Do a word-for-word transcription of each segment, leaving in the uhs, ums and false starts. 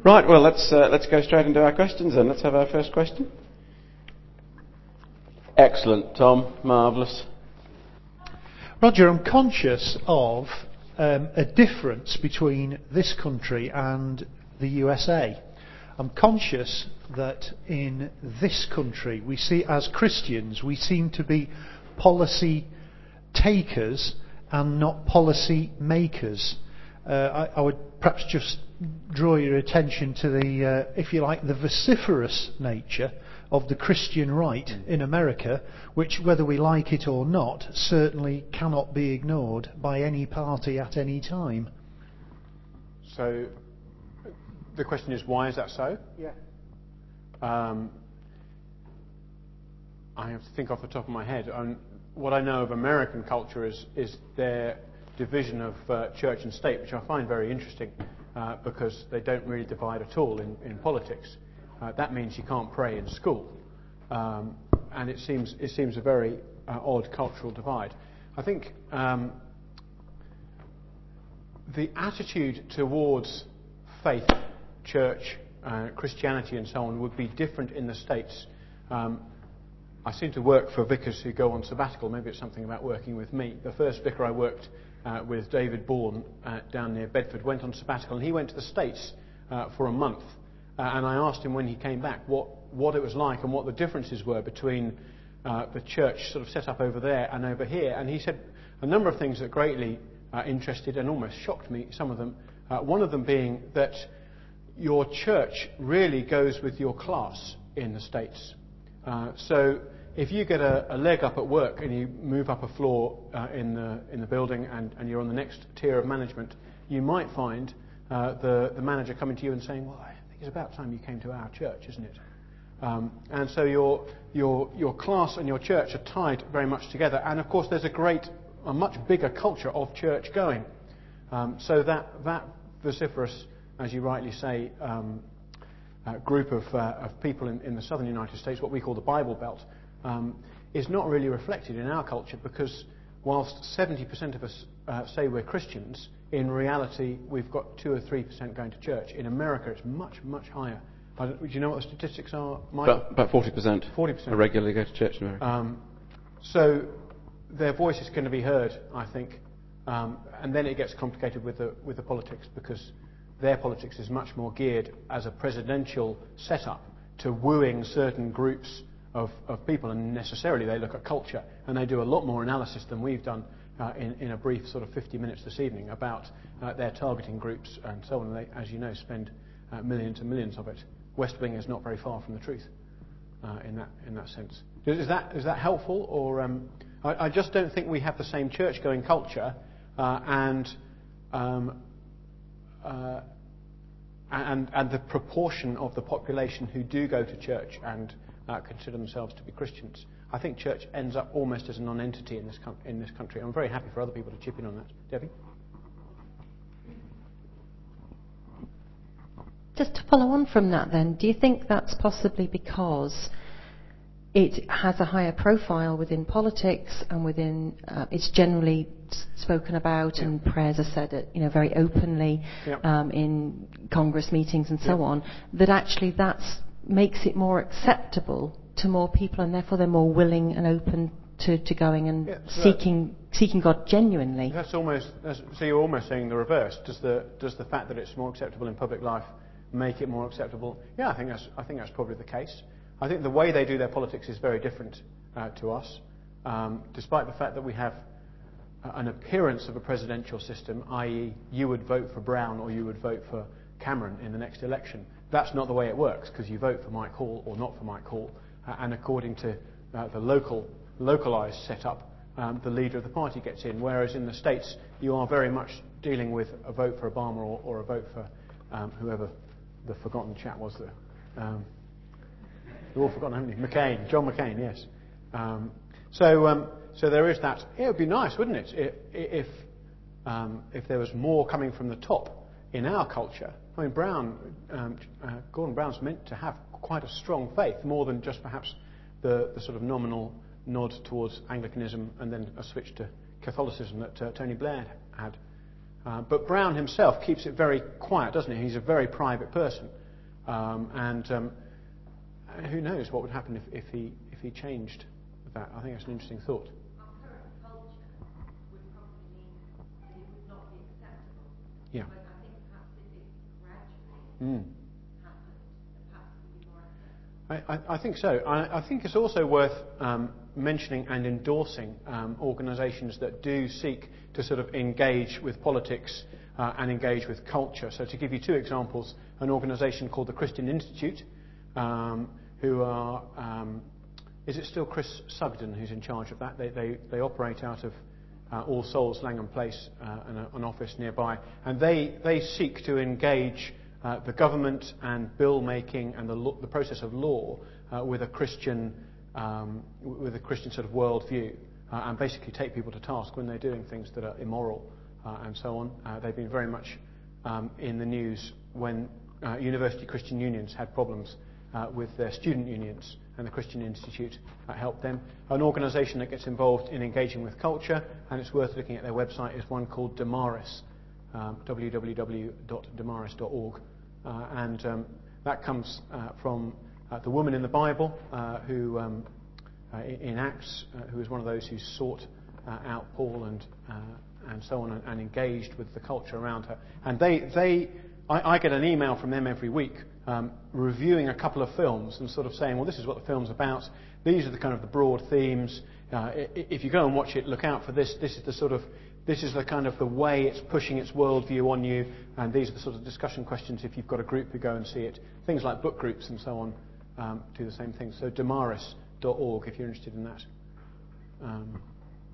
Right, well, let's uh, let's go straight into our questions then. Let's have our first question. Excellent, Tom. Marvellous. Roger, I'm conscious of um, a difference between this country and the U S A. I'm conscious that in this country, we see, as Christians, we seem to be policy takers and not policy makers. Uh, I, I would perhaps just draw your attention to the, uh, if you like, the vociferous nature of the Christian right in America, which, whether we like it or not, certainly cannot be ignored by any party at any time. So, the question is, why is that so? Yeah. Um, I have to think off the top of my head. Um, what I know of American culture is, is their division of uh, church and state, which I find very interesting uh, because they don't really divide at all in, in politics. Uh, that means you can't pray in school, um, and it seems it seems a very uh, odd cultural divide. I think um, the attitude towards faith, church, uh, Christianity, and so on would be different in the States. Um, I seem to work for vicars who go on sabbatical. Maybe it's something about working with me. The first vicar I worked uh, with, David Bourne, uh, down near Bedford, went on sabbatical, and he went to the States uh, for a month. Uh, and I asked him when he came back what, what it was like and what the differences were between uh, the church sort of set up over there and over here. And he said a number of things that greatly uh, interested and almost shocked me, some of them. Uh, one of them being that your church really goes with your class in the States. Uh, so if you get a, a leg up at work and you move up a floor uh, in the in the building and, and you're on the next tier of management, you might find uh, the, the manager coming to you and saying, well, I think it's about time you came to our church, isn't it? Um, and so your, your, your class and your church are tied very much together. And of course there's a great, a much bigger culture of church going. Um, so that, that vociferous, as you rightly say, um, uh, group of, uh, of people in, in the southern United States, what we call the Bible Belt, um, is not really reflected in our culture, because whilst seventy percent of us uh, say we're Christians, in reality we've got two or three percent going to church. In America it's much, much higher. I don't, do you know what the statistics are, Mike? About, about forty percent. forty percent. Regularly go to church in America. Um, so their voice is going to be heard, I think. Um, and then it gets complicated with the, with the politics, because their politics is much more geared as a presidential setup to wooing certain groups of, of people, and necessarily they look at culture, and they do a lot more analysis than we've done uh, in, in a brief sort of fifty minutes this evening about uh, their targeting groups and so on. And they, as you know, spend uh, millions and millions of it. West Wing is not very far from the truth uh, in that in that sense. Is that is that helpful? Or um, I, I just don't think we have the same church-going culture, uh, and um, uh, and and the proportion of the population who do go to church and uh, consider themselves to be Christians. I think church ends up almost as a non-entity in this com- in this country. I'm very happy for other people to chip in on that. Debbie? Just to follow on from that then, do you think that's possibly because it has a higher profile within politics and within, uh, it's generally spoken about, yeah. and prayers are said at, you know, very openly, yeah. um, in Congress meetings and so yeah. on, that actually that makes it more acceptable to more people, and therefore they're more willing and open to, to going and yeah, so seeking seeking God genuinely? That's almost, that's, so you're almost saying the reverse. Does the does the fact that it's more acceptable in public life make it more acceptable? Yeah, I think that's I think that's probably the case. I think the way they do their politics is very different uh, to us, um, despite the fact that we have uh, an appearance of a presidential system, that is you would vote for Brown or you would vote for Cameron in the next election. That's not the way it works, because you vote for Mike Hall or not for Mike Hall, uh, and according to uh, the local, localised setup, um, the leader of the party gets in, whereas in the States you are very much dealing with a vote for Obama or, or a vote for um, whoever the forgotten chap was there. Um, You've all forgotten, haven't you? McCain, John McCain, yes. Um, so, um, so there is that. It would be nice, wouldn't it, if um, if there was more coming from the top in our culture. I mean, Brown, um, uh, Gordon Brown's meant to have quite a strong faith, more than just perhaps the, the sort of nominal nod towards Anglicanism and then a switch to Catholicism that uh, Tony Blair had. Uh, but Brown himself keeps it very quiet, doesn't he? He's a very private person. Um, and um, who knows what would happen if, if, he, if he changed that. I think that's an interesting thought. Our current culture would probably mean that it would not be acceptable. Yeah. But I think perhaps if it gradually Mm. happened, perhaps it would be more acceptable. I, I, I think so. I, I think it's also worth um, mentioning and endorsing um, organisations that do seek to sort of engage with politics uh, and engage with culture. So to give you two examples, an organisation called the Christian Institute, um, who are, um, is it still Chris Sugden who's in charge of that? They, they, they operate out of uh, All Souls, Langham Place, uh, and a, an office nearby. And they, they seek to engage uh, the government and bill making and the, lo- the process of law uh, with a Christian um, with a Christian sort of worldview, uh, and basically take people to task when they're doing things that are immoral uh, and so on. Uh, they've been very much um, in the news when uh, university Christian unions had problems uh, with their student unions, and the Christian Institute uh, helped them. An organisation that gets involved in engaging with culture, and it's worth looking at their website, is one called Damaris, um, w w w dot damaris dot org, uh, and um, that comes uh, from Uh, the woman in the Bible uh, who, um, uh, in Acts, uh, who was one of those who sought uh, out Paul and uh, and so on, and, and engaged with the culture around her. And they, they, I, I get an email from them every week um, reviewing a couple of films and sort of saying, well, this is what the film's about. These are the kind of the broad themes. Uh, if you go and watch it, look out for this. This is the sort of This is the kind of the way it's pushing its worldview on you, and these are the sort of discussion questions if you've got a group who go and see it. Things like book groups and so on. Um, do the same thing. So damaris dot org if you're interested in that. Um,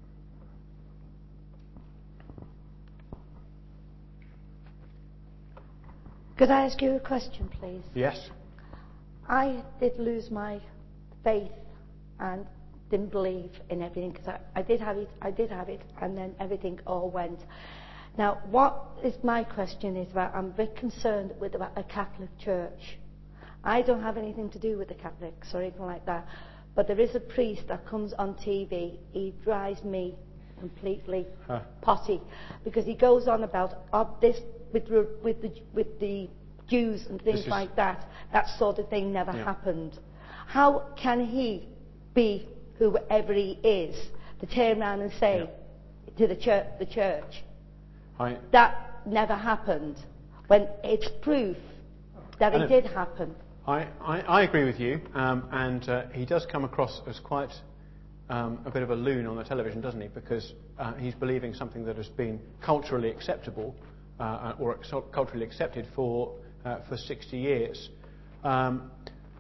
Could I ask you a question, please? yes. I did lose my faith and didn't believe in everything because I, I did have it. I did have it, and then everything all went. Now, what is my question is about? I'm a bit concerned with about a Catholic Church. I don't have anything to do with the Catholics or anything like that, but there is a priest that comes on T V. He drives me completely Huh. potty because he goes on about uh, this with, with, the, with the Jews and things is- like that. That sort of thing never Yeah. happened. How can he be whoever he is to turn around and say Yeah. to the church, the church I, that never happened when it's proof that I it know. did happen? I, I, I agree with you, um, and uh, he does come across as quite um, a bit of a loon on the television, doesn't he? Because uh, he's believing something that has been culturally acceptable uh, or ex- culturally accepted for uh, for sixty years. Um,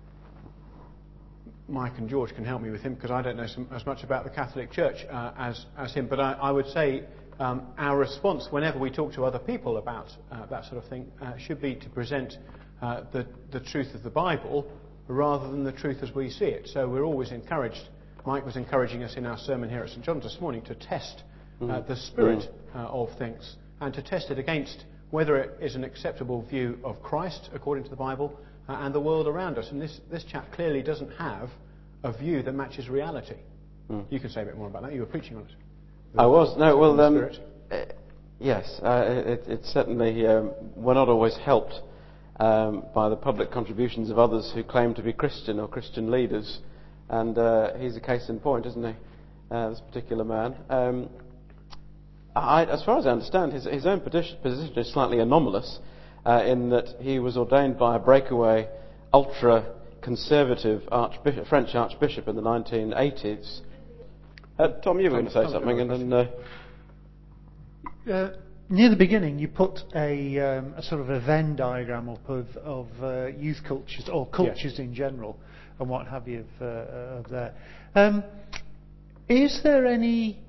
Mike and George can help me with him because I don't know some, as much about the Catholic Church uh, as as him. But I, I would say um, our response whenever we talk to other people about uh, that sort of thing uh, should be to present uh, the the truth of the Bible rather than the truth as we see it. So we're always encouraged. Mike was encouraging us in our sermon here at St John's this morning to test uh, the spirit uh, of things and to test it against whether it is an acceptable view of Christ according to the Bible uh, and the world around us. And this, this chap clearly doesn't have a view that matches reality. Mm. You can say a bit more about that. You were preaching on it. I was. No, well, The um, Spirit. uh, yes, uh, it, it certainly, um, we're not always helped um, by the public contributions of others who claim to be Christian or Christian leaders. And uh, he's a case in point, isn't he? Uh, this particular man. Um, I, as far as I understand, his, his own position is slightly anomalous uh, in that he was ordained by a breakaway, ultra-conservative archbishop, French archbishop in the nineteen eighties. Uh, Tom, you were going to say Tom, something, and then... Uh, Uh, near the beginning, you put a, um, a sort of a Venn diagram up of, of uh, youth cultures, or cultures Yes. in general, and what have you of, uh, of there. Um, is there any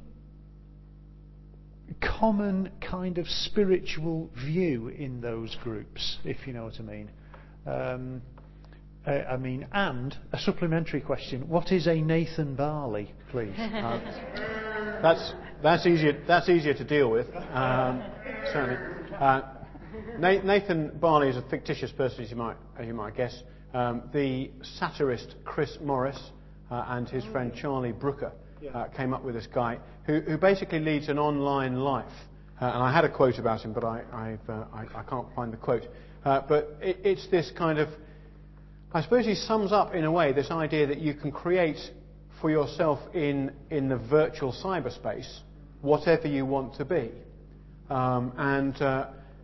common kind of spiritual view in those groups, if you know what I mean? Um, uh, I mean, and a supplementary question: what is a Nathan Barley, please? Uh, that's that's easier. That's easier to deal with. Um, certainly, uh, Na- Nathan Barley is a fictitious person, as you might as you might guess. Um, the satirist Chris Morris uh, and his friend Charlie Brooker uh, came up with this guy who, who basically leads an online life Uh, and I had a quote about him, but I, I've, uh, I, I can't find the quote. Uh, but it, it's this kind of, I suppose he sums up in a way this idea that you can create for yourself in, in the virtual cyberspace whatever you want to be. Um, and uh,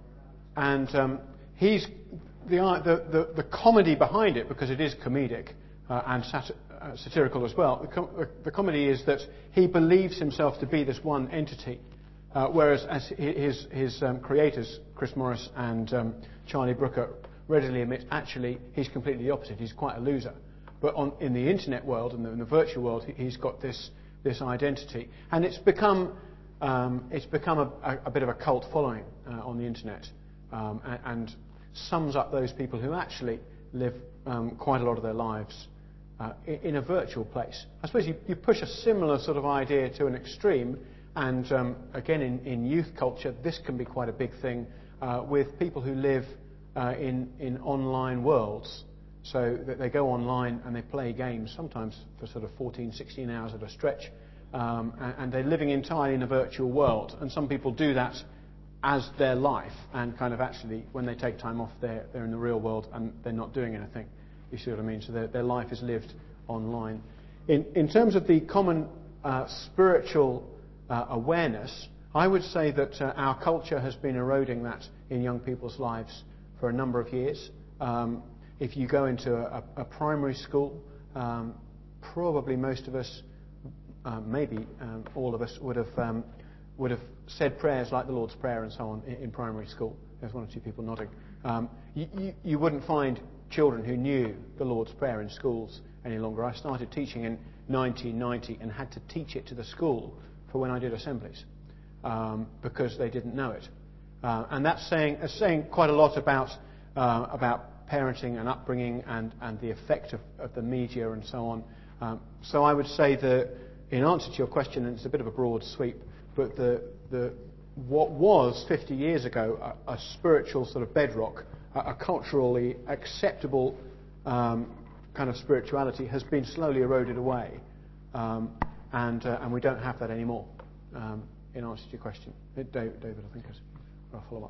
and um, he's the, the, the, the comedy behind it, because it is comedic uh, and sat- uh, satirical as well. The, com- the, the comedy is that he believes himself to be this one entity. Uh, whereas as his, his um, creators, Chris Morris and um, Charlie Brooker, readily admit actually he's completely the opposite. He's quite a loser. But on, in the internet world and the, in the virtual world, he, he's got this this identity, and it's become um, it's become a, a, a bit of a cult following uh, on the internet, um, and, and sums up those people who actually live um, quite a lot of their lives uh, in, in a virtual place. I suppose you, you push a similar sort of idea to an extreme. And um, again, in, in youth culture, this can be quite a big thing uh, with people who live uh, in, in online worlds. So that they go online and they play games, sometimes for sort of fourteen, sixteen hours at a stretch, um, and, and they're living entirely in a virtual world. And some people do that as their life, and kind of actually, when they take time off, they're, they're in the real world and they're not doing anything. You see what I mean? So their, their life is lived online. In, in terms of the common uh, spiritual Uh, awareness, I would say that uh, our culture has been eroding that in young people's lives for a number of years. Um, if you go into a, a primary school, um, probably most of us, uh, maybe um, all of us, would have um, would have said prayers like the Lord's Prayer and so on in, in primary school. There's one or two people nodding. Um, you, you, you wouldn't find children who knew the Lord's Prayer in schools any longer. I started teaching in nineteen ninety and had to teach it to the school for when I did assemblies, um, because they didn't know it. Uh, and that's saying, uh, saying quite a lot about uh, about parenting and upbringing and, and the effect of, of the media and so on. Um, so I would say that, in answer to your question, and it's a bit of a broad sweep, but the, the what was fifty years ago a, a spiritual sort of bedrock, a, a culturally acceptable um, kind of spirituality, has been slowly eroded away. Um, And, uh, and we don't have that anymore, um, in answer to your question. David, David I think, has a follow-up.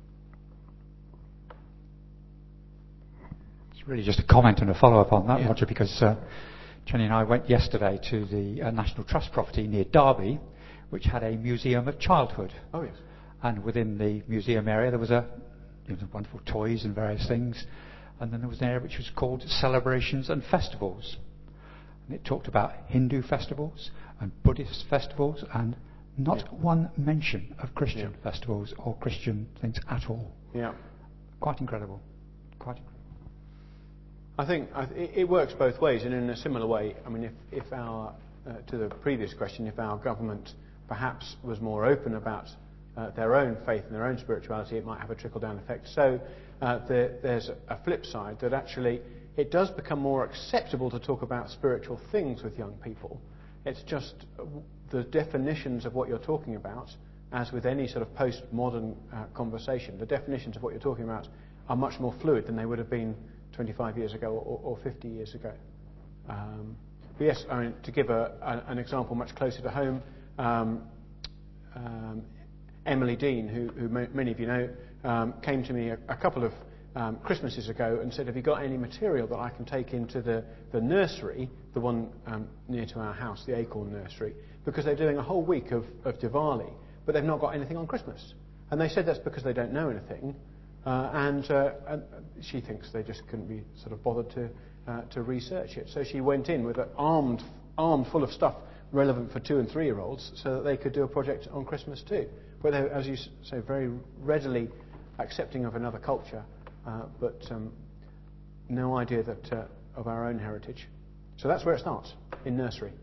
It's really just a comment and a follow-up on that, yeah. Roger, because uh, Jenny and I went yesterday to the uh, National Trust property near Derby, which had a museum of childhood. Oh, yes. And within the museum area there was a you know, wonderful toys and various things, and then there was an area which was called Celebrations and Festivals. And it talked about Hindu festivals and Buddhist festivals, and not yeah. one mention of Christian yeah. festivals or Christian things at all. Yeah. Quite incredible. Quite incredible. I think I th- it works both ways, and in a similar way. I mean, if, if our uh, to the previous question, if our government perhaps was more open about uh, their own faith and their own spirituality, it might have a trickle-down effect. So uh, the, there's a flip side that actually it does become more acceptable to talk about spiritual things with young people. It's just the definitions of what you're talking about, as with any sort of postmodern uh, conversation, the definitions of what you're talking about are much more fluid than they would have been twenty-five years ago or, or fifty years ago. Um, but yes, I mean, to give a, a, an example much closer to home, um, um, Emily Dean, who, who many of you know, um, came to me a, a couple of Um, Christmases ago and said, have you got any material that I can take into the, the nursery, the one um, near to our house, the Acorn Nursery, because they're doing a whole week of, of Diwali, but they've not got anything on Christmas. And they said that's because they don't know anything, uh, and, uh, and she thinks they just couldn't be sort of bothered to uh, to research it. So she went in with an armed, armed full of stuff relevant for two and three year olds so that they could do a project on Christmas too. But they're, as you say, very readily accepting of another culture. Uh, but um, no idea that uh, of our own heritage. So that's where it starts, in nursery.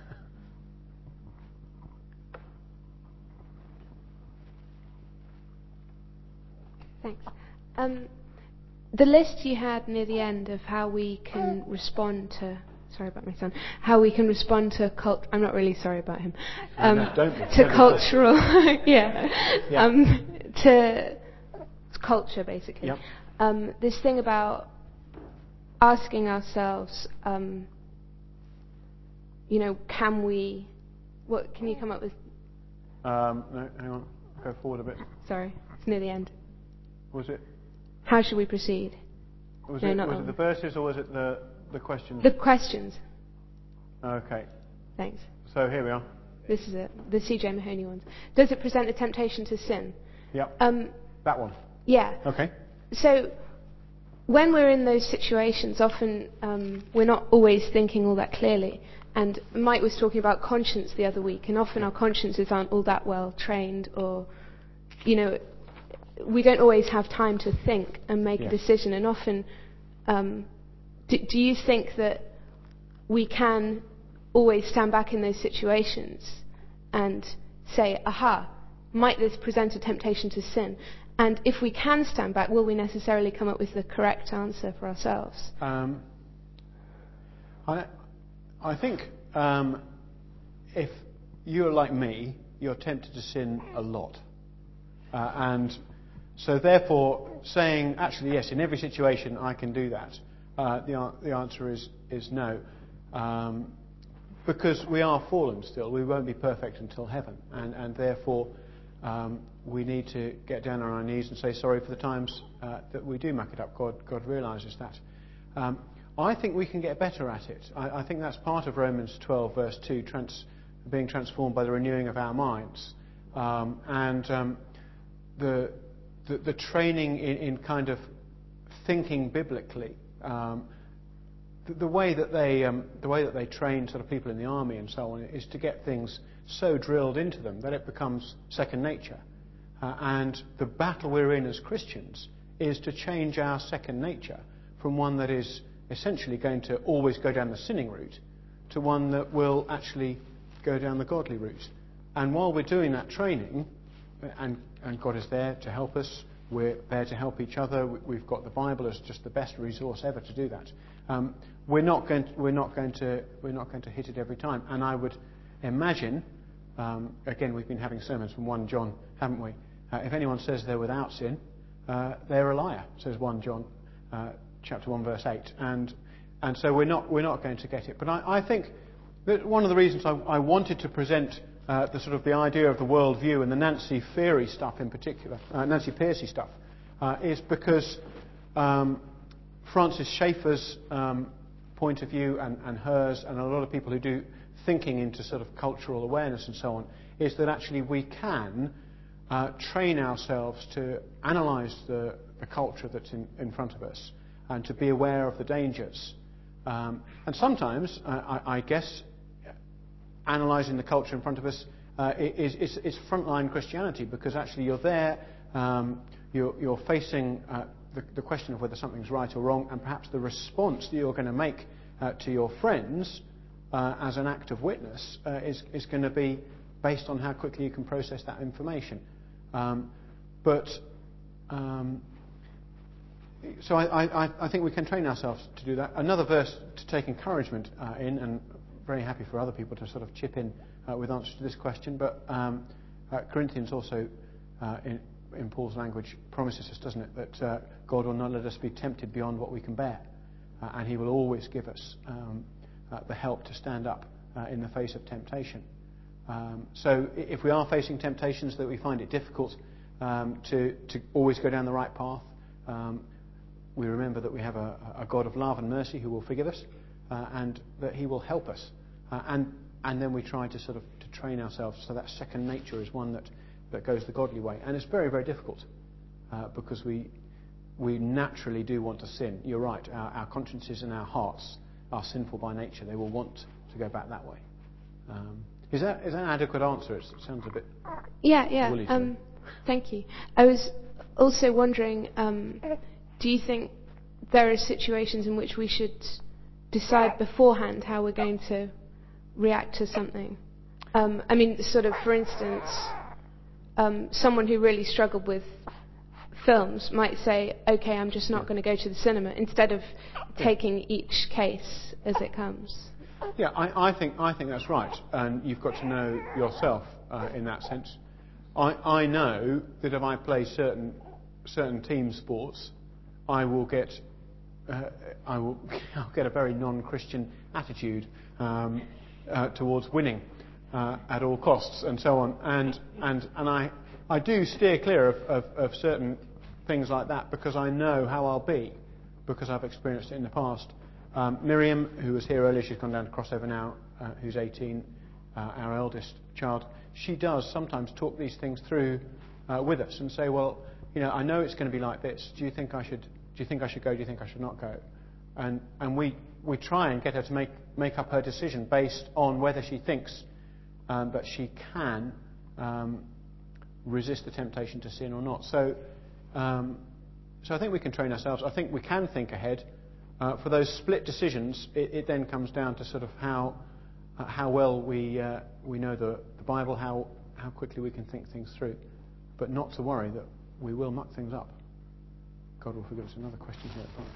Thanks. Um, the list you had near the end of how we can respond to... Sorry about my son. How we can respond to cult... I'm not really sorry about him. Um, no, don't be. To Never cultural... yeah. yeah. Um, to culture, basically. Yep. Um, this thing about asking ourselves, um, you know, can we... What can you come up with? Um, no, hang on. go forward a bit. Sorry, it's near the end. Was it? How should we proceed? Was, No, it, not was that it the one. verses or was it the, the questions? The questions. Okay. Thanks. So here we are. This is it. The C J Mahoney ones. Does it present a temptation to sin? Yep. Um, that one. yeah. Okay. So when we're in those situations, often um, we're not always thinking all that clearly. And Mike was talking about conscience the other week, and often our consciences aren't all that well trained, or, you know, we don't always have time to think and make yes. a decision. And often, um, do, do you think that we can always stand back in those situations and say, aha, might this present a temptation to sin? And if we can stand back, will we necessarily come up with the correct answer for ourselves? Um, I, I think um, if you're like me, you're tempted to sin a lot. Uh, and so therefore, saying, actually, yes, in every situation I can do that, uh, the, the answer is, is no. Um, because we are fallen still. We won't be perfect until heaven. And, and therefore, um, we need to get down on our knees and say sorry for the times uh, that we do muck it up. God, God realises that. Um, I think we can get better at it. I, I think that's part of Romans twelve, verse two, trans, being transformed by the renewing of our minds. Um, and um, the, the, the training in, in kind of thinking biblically. Um, the, the way that they um, the way that they train sort of people in the army and so on is to get things so drilled into them that it becomes second nature. Uh, and the battle we're in as Christians is to change our second nature from one that is essentially going to always go down the sinning route to one that will actually go down the godly route. And while we're doing that training, and, and God is there to help us, we're there to help each other, we've got the Bible as just the best resource ever to do that. Um, we're not going to, we're not going to we're not going to hit it every time. And I would imagine, um, again, we've been having sermons from First John, haven't we? Uh, if anyone says they're without sin, uh, they're a liar, says First John uh, chapter one, verse eight. And and so we're not we're not going to get it. But I, I think that one of the reasons I, I wanted to present uh, the sort of the idea of the worldview and the Nancy Pearcey stuff in particular, uh, Nancy Pearcey stuff, uh, is because um, Francis Schaeffer's um, point of view and, and hers, and a lot of people who do thinking into sort of cultural awareness and so on, is that actually we can uh, train ourselves to analyse the, the culture that's in, in front of us and to be aware of the dangers. Um, and sometimes, uh, I, I guess, analysing the culture in front of us uh, is, is, is frontline Christianity, because actually you're there, um, you're, you're facing uh, the, the question of whether something's right or wrong, and perhaps the response that you're going to make uh, to your friends uh, as an act of witness uh, is, is going to be based on how quickly you can process that information. Um, but um, so I, I, I think we can train ourselves to do that. Another verse to take encouragement uh, in, and very happy for other people to sort of chip in uh, with answers to this question, but um, uh, Corinthians also, uh, in, in Paul's language, promises us, doesn't it, that uh, God will not let us be tempted beyond what we can bear, uh, and He will always give us um, uh, the help to stand up uh, in the face of temptation. Um, so if we are facing temptations that we find it difficult um, to, to always go down the right path, um, we remember that we have a, a God of love and mercy who will forgive us, uh, and that He will help us. Uh, and, and then we try to sort of to train ourselves so that second nature is one that, that goes the godly way. And it's very, very difficult uh, because we, we naturally do want to sin. You're right, our, our consciences and our hearts are sinful by nature. They will want to go back that way. Um, is that, is that an adequate answer? It sounds a bit Yeah, yeah. woolly. Um, thank you. I was also wondering, um, do you think there are situations in which we should decide beforehand how we're going to react to something? Um, I mean, sort of, for instance, um, someone who really struggled with films might say, okay, I'm just not going to go to the cinema, instead of taking each case as it comes. Yeah, I, I think I think that's right, and you've got to know yourself uh, in that sense. I, I know that if I play certain certain team sports, I will get uh, I will I'll get a very non-Christian attitude um, uh, towards winning uh, at all costs and so on, and and and I I do steer clear of, of, of certain things like that because I know how I'll be, because I've experienced it in the past. Um, Miriam, who was here earlier, she's gone down to Crossover now, uh, who's eighteen, uh, our eldest child, she does sometimes talk these things through uh, with us and say, well, you know, I know it's going to be like this. Do you think I should? Do you think I should go? Do you think I should not go? And and we we try and get her to make make up her decision based on whether she thinks um, that she can um, resist the temptation to sin or not. So um, so I think we can train ourselves. I think we can think ahead. Uh, for those split decisions, it, it then comes down to sort of how uh, how well we uh, we know the, the Bible, how how quickly we can think things through, but not to worry that we will muck things up. God will forgive us. Another question here at the front.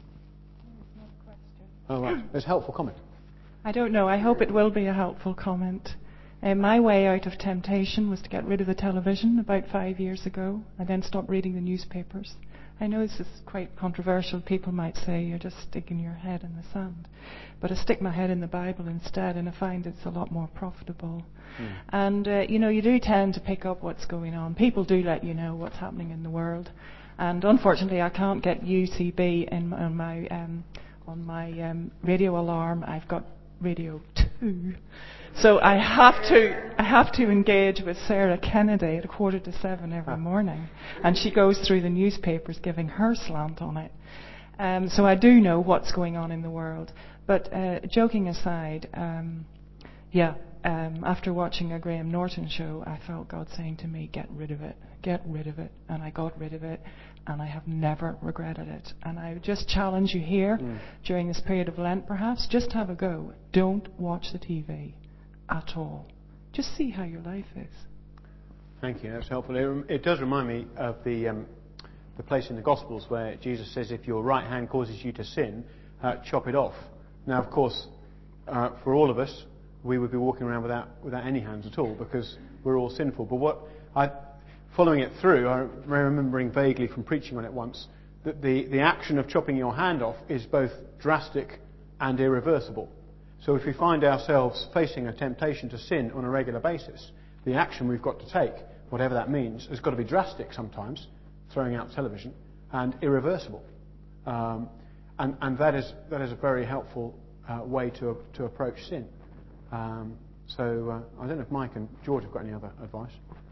Oh, right. There's a helpful comment. I don't know. I hope it will be a helpful comment. Uh, my way out of temptation was to get rid of the television about five years ago and then stop reading the newspapers. I know this is quite controversial. People might say you're just sticking your head in the sand. But I stick my head in the Bible instead, and I find it's a lot more profitable. Mm. And, uh, you know, you do tend to pick up what's going on. People do let you know what's happening in the world. And unfortunately, I can't get U C B in, on my um, on my um, radio alarm. I've got Radio two. So I have to I have to engage with Sarah Kennedy at a quarter to seven every morning, and she goes through the newspapers giving her slant on it. Um, so I do know what's going on in the world. But uh, joking aside, um, yeah, um, after watching a Graham Norton show, I felt God saying to me, "Get rid of it, get rid of it," and I got rid of it, and I have never regretted it. And I would just challenge you here mm. during this period of Lent, perhaps, just have a go. Don't watch the T V. At all. Just see how your life is. Thank you. That's helpful. It, it does remind me of the um, the place in the Gospels where Jesus says, "If your right hand causes you to sin, uh, chop it off." Now, of course, uh, for all of us, we would be walking around without without any hands at all because we're all sinful. But what I, following it through, I remembering vaguely from preaching on it once that the the action of chopping your hand off is both drastic and irreversible. So if we find ourselves facing a temptation to sin on a regular basis, the action we've got to take, whatever that means, has got to be drastic sometimes, throwing out television, and irreversible. Um, and and that is that is a very helpful uh, way to to approach sin. Um, so uh, I don't know if Mike and George have got any other advice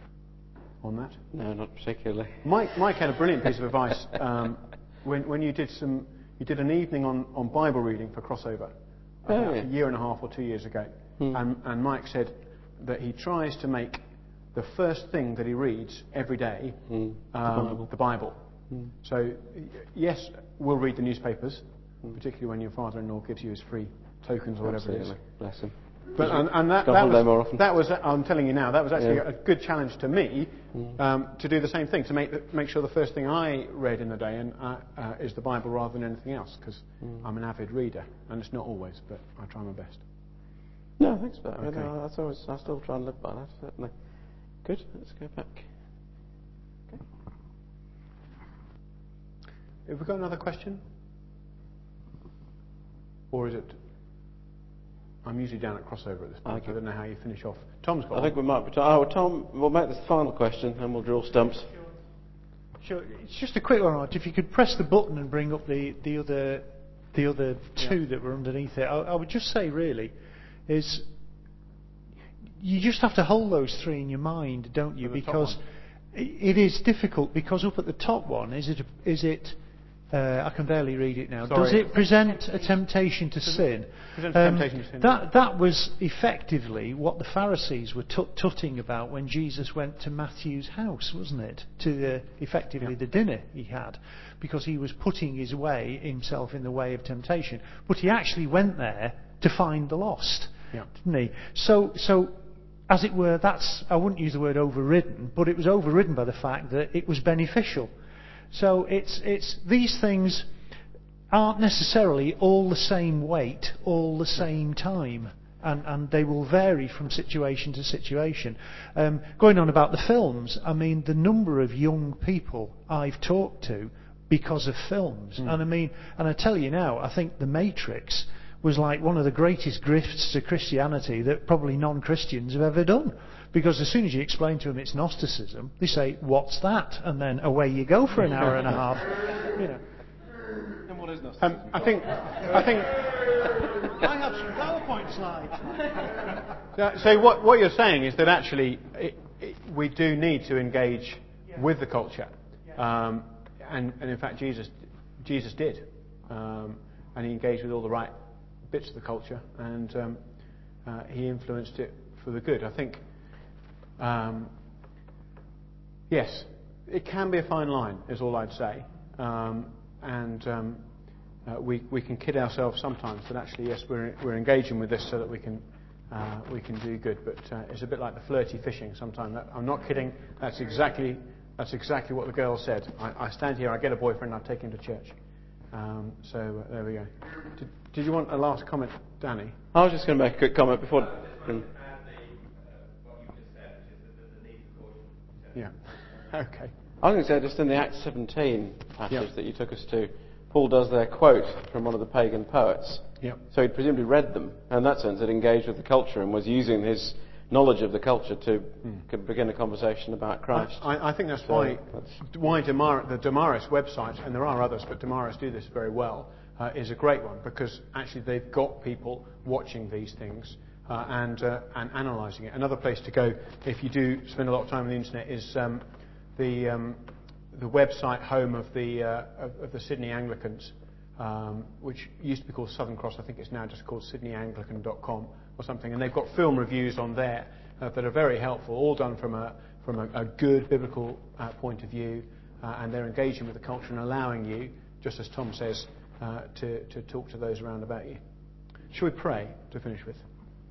on that. No, not particularly. Mike Mike had a brilliant piece of advice um, when when you did some you did an evening on, on Bible reading for Crossover. Oh, yeah. A year and a half or two years ago. Hmm. And, and Mike said that he tries to make the first thing that he reads every day hmm. um, the Bible. The Bible. Hmm. So, yes, we'll read the newspapers, hmm. particularly when your father-in-law gives you his free tokens or whatever Absolutely. it is. Bless him. But, and, and that, that, was, that was, I'm telling you now, that was actually yeah. a good challenge to me um, to do the same thing, to make the, make sure the first thing I read in the day and uh, uh, is the Bible rather than anything else, because mm. I'm an avid reader, and it's not always, but I try my best. No, thanks for that. Okay. No, that's always, I still try and live by that, certainly. Good, let's go back. Okay. Have we got another question? Or is it... I'm usually down at Crossover at this point, okay. so I don't know how you finish off. Tom's got I one. think we might be... T- oh, Tom, we'll make this the final question, and we'll draw stumps. Sure. It's just a quick one, Art. If you could press the button and bring up the, the other the other two yeah. that were underneath it. I, I would just say, really, is you just have to hold those three in your mind, don't you? Because it is difficult, because up at the top one, is it... Is it Uh, I can barely read it now. Sorry. Does it present a temptation to sin? Present a temptation to sin. That, that was effectively what the Pharisees were tut- tutting about when Jesus went to Matthew's house, wasn't it? To the, effectively yeah. the dinner he had, because he was putting his way himself in the way of temptation. But he actually went there to find the lost, yeah. didn't he? So, so as it were, that's, I wouldn't use the word overridden, but it was overridden by the fact that it was beneficial. So it's it's these things aren't necessarily all the same weight all the same time, and, and they will vary from situation to situation. Um, going on about the films, I mean, the number of young people I've talked to because of films, mm. and I mean, and I tell you now, I think The Matrix was like one of the greatest grifts to Christianity that probably non-Christians have ever done. Because as soon as you explain to them it's Gnosticism, they say, "What's that?" And then away you go for an hour and a half. You know. And what is Gnosticism? Um, I think, I think. I have some PowerPoint slides. So, so what, what you're saying is that actually it, it, we do need to engage yeah. with the culture, um, and, and in fact Jesus, Jesus did, um, and he engaged with all the right bits of the culture, and um, uh, he influenced it for the good. I think, um, yes, it can be a fine line, is all I'd say, um, and. Um, Uh, we, we can kid ourselves sometimes, but actually, yes, we're, we're engaging with this so that we can, uh, we can do good. But uh, it's a bit like the flirty fishing sometimes. I'm not kidding. That's exactly, that's exactly what the girl said. I, I stand here, I get a boyfriend, I take him to church. Um, so uh, there we go. Did, did you want a last comment, Danny? I was just going to make a quick comment before... Yeah. Okay. I was going to say, just in the Acts seventeen passage Yep. that you took us to, Paul does their quote from one of the pagan poets. Yep. So he'd presumably read them, and in that sense had engaged with the culture and was using his knowledge of the culture to mm. begin a conversation about Christ. I, I think that's so why that's why Damar- the Damaris website, and there are others, but Damaris do this very well, uh, is a great one, because actually they've got people watching these things uh, and uh, and analysing it. Another place to go, if you do spend a lot of time on the internet, is um, the um, the website home of the uh, of, of the Sydney Anglicans, um, which used to be called Southern Cross. I think it's now just called sydney anglican dot com or something. And they've got film reviews on there uh, that are very helpful, all done from a from a, a good biblical uh, point of view, uh, and they're engaging with the culture and allowing you, just as Tom says, uh, to to talk to those around about you. Shall we pray to finish with?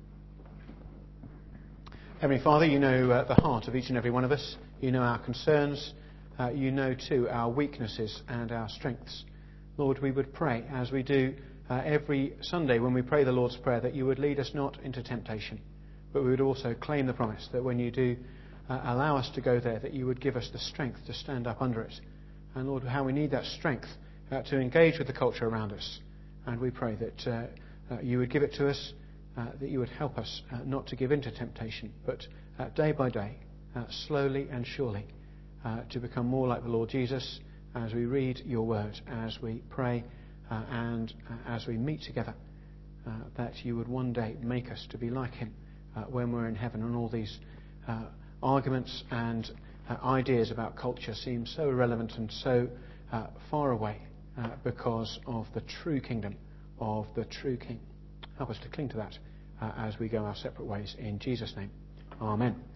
Heavenly Father, you know uh, the heart of each and every one of us. You know our concerns. Uh, you know, too, our weaknesses and our strengths. Lord, we would pray, as we do uh, every Sunday when we pray the Lord's Prayer, that you would lead us not into temptation, but we would also claim the promise that when you do uh, allow us to go there, that you would give us the strength to stand up under it. And Lord, how we need that strength uh, to engage with the culture around us. And we pray that uh, uh, you would give it to us, uh, that you would help us uh, not to give in to temptation, but uh, day by day, uh, slowly and surely, Uh, to become more like the Lord Jesus as we read your word, as we pray, uh, and uh, as we meet together, uh, that you would one day make us to be like him uh, when we're in heaven, and all these uh, arguments and uh, ideas about culture seem so irrelevant and so uh, far away uh, because of the true kingdom of the true King. Help us to cling to that uh, as we go our separate ways. In Jesus' name, amen.